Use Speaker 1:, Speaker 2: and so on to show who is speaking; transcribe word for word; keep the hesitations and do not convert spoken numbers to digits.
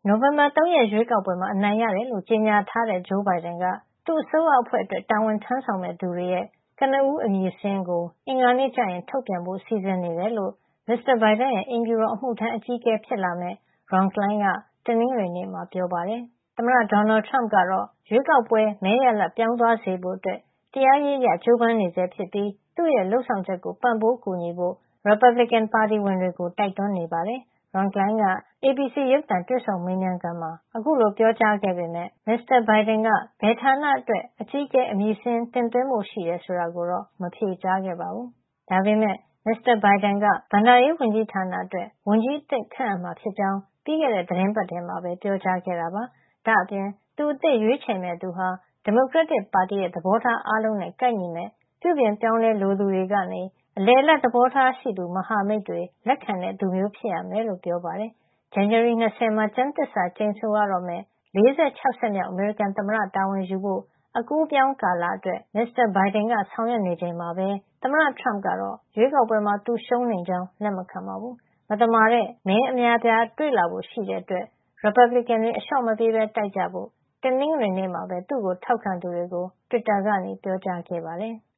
Speaker 1: နိုဝင်ဘာ၃ရက်ရွေးကောက်ပွဲမှာအနိုင်ရတယ်လို့ကြေညာထားတဲ့ Joe Biden ကသူ့အစိုးရအဖွဲ့အတွက်တာဝန်ထမ်းဆောင်မယ့်သူတွေရဲ့ကနဦးအမည်စာရင်းကိုအင်္ဂါနေ့ကျရင်ထုတ်ပြန်ဖို့စီစဉ်နေတယ်လို့မစ္စတာ Biden ရဲ့အိမ်ဖြူတော်အမှုထမ်းအကြီးအကဲဖြစ်လာမယ့် Ron Klain ကတနင်္ဂနွေနေ့မှာပြောပါတယ်။ သမ္မတ Donald Trump ကတော့ရွေးကောက်ပွဲမဲရလဒ်ပြောင်းသွားစေဖို့တရားရေးအရကြိုးပမ်းနေဆဲဖြစ်ပြီးသူ့ရဲ့လုပ်ဆောင်ချက်ကိုပံ့ပိုးကူညီဖို့ရီပတ်ဘလစ်ကန်ပါတီဝင်တွေကိုတိုက်တွန်းနေပါတယ်။ Ron Klain က အေဘီစီ ရုပ်သံတွေ့ဆုံမေးမြန်းခန်းမှာအခုလိုပြောကြားခဲ့ပေမယ့်မစ္စတာ Biden ကဘယ်ဌာနအတွက်အကြီးအကဲအမည်စာရင်းတင်သွင်းဖို့ရှိတယ်ဆိုတာကိုတော့မဖြေကြားခဲ့ပါဘူး။ ဒါပေမယ့်မစ္စတာ Biden ကဘဏ္ဍာရေးဝန်ကြီးဌာနအတွက်ဝန်ကြီးအသစ်ခန့်အပ်မှာဖြစ်ကြောင်းပြီးခဲ့တဲ့သီတင်းပတ်ထဲမှာပဲပြောကြားခဲ့တာပါ။ ဒါ့အပြင်သူအသစ်ရွေးချယ်မယ့်သူဟာဒီမိုကရက်တစ်ပါတီရဲ့သဘောထားအားလုံးနဲ့ကိုက်ညီမယ့်ပြုပြင်ပြောင်းလဲလိုသူတွေကနေအလယ်အလတ်သဘောထားရှိသူမဟာမိတ်တွေလက်ခံတဲ့သူမျိုးဖြစ်ရမယ်လို့ပြောပါတယ်။ ဇန်နဝါရီ၂၀မှာကျမ်းသစ္စာကျိန်ဆိုရတော့မယ့်၄၆ ဆက်မြောက်အမေရိကန်သမ္မတတာဝန်ယူဖို့အကူးအပြောင်းကာလအတွက်မစ္စတာ Biden ကဆောင်ရွက်နေချိန်မှာပဲသမ္မတ Trump ကတော့ရွေးကောက်ပွဲမှာသူရှုံးနိမ့်ကြောင်းလက်မခံပါဘူး။ မသမာတဲ့မဲအများအပြားတွေ့လာဖို့ရှိတဲ့အတွက်ရီပတ်ဘလစ်ကန်တွေအလျှော့မပေးပဲတိုက်ကြဖို့တနင်္ဂနွေနေ့မှာပဲသူ့ကိုထောက်ခံသူတွေကိုတွစ်တာကနေပြောကြားခဲ့ပါတယ်။